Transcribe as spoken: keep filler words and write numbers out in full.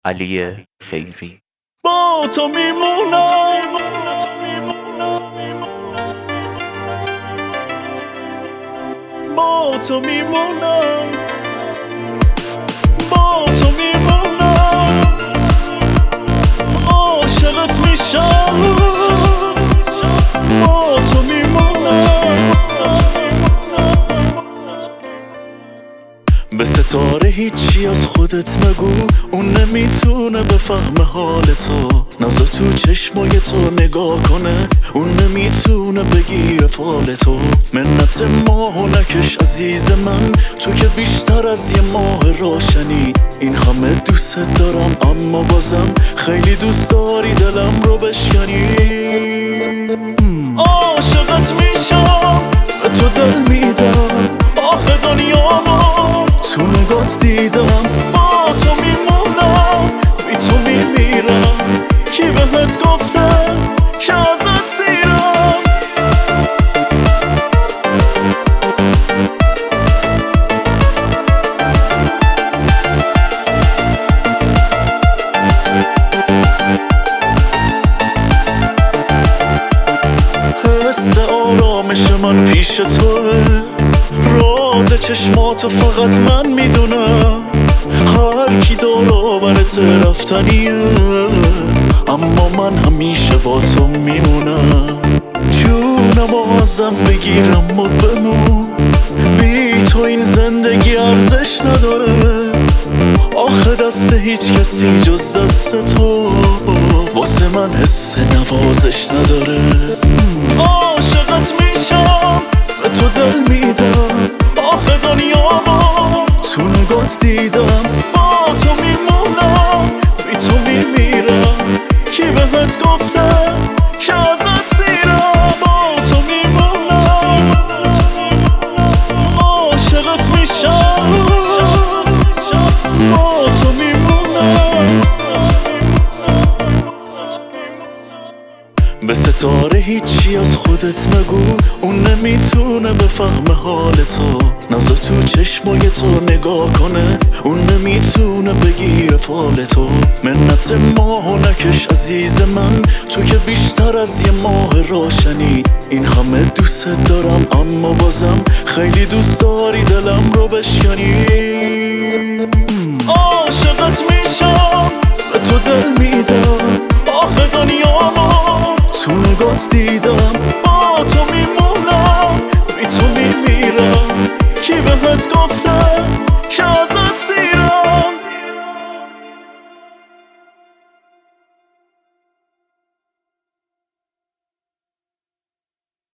علی خیری. با تو میمونم، با تو میمونم، با تو میمونم، عاشقت میشم، با تو میمونم. به ستاره هیچی از خودت نگو، اون نمیتونه بفهمه حال تو. نازا تو چشمای تو نگاه کنه، اون نمیتونه بگیره فال تو. منت ماهو نکش عزیز من، تو که بیشتر از یه ماه روشنی. این همه دوست دارم اما بازم خیلی دوست داری دلم رو بشکنی. عاشقت میشم، به تو دل میدم، آخه دنیامو تو نگات دیدم. با تو میمونم، بی تو میمیرم، کی بهت گفته که از اسیرم. حس آرامش من پیش توه، راز چشماتو فقط من میدونم. هر کی دور و برت رفتنیه، اما من همیشه با تو میمونم. جونمو ازم بگیرم و بمون، بی تو این زندگی ارزش نداره. آخه دست هیچ کسی جز دست تو واسه من حس نوازش نداره. عاشقت میشم، به تو دل میدم، آخه دنیامو تو نگات دیدم. با تو میمونم، بی تو میمیرم، کی بهت گفته که از اسیرم. با تو میمونم، عاشقت میشم، با تو میمونم. به ستاره هیچی از خودت نگو، اون نمیتونه بفهمه حال تو. نازا تو چشمای تو نگاه کنه، اون نمیتونه بگیره فال تو. منت ماهو نکش عزیز من، تو که بیشتر از یه ماه روشنی. این همه دوست دارم اما بازم خیلی دوست داری دلم رو بشکنی. عاشقت میشم،